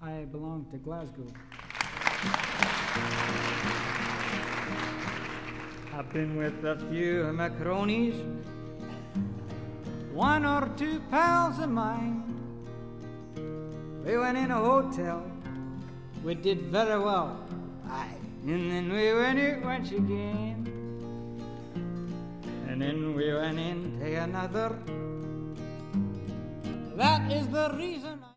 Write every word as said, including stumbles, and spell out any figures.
I belong to Glasgow. I've been with a few of my cronies, one or two pals of mine. We went in a hotel, we did very well, aye. And then we went out once again, and then we went into another. That is the reason I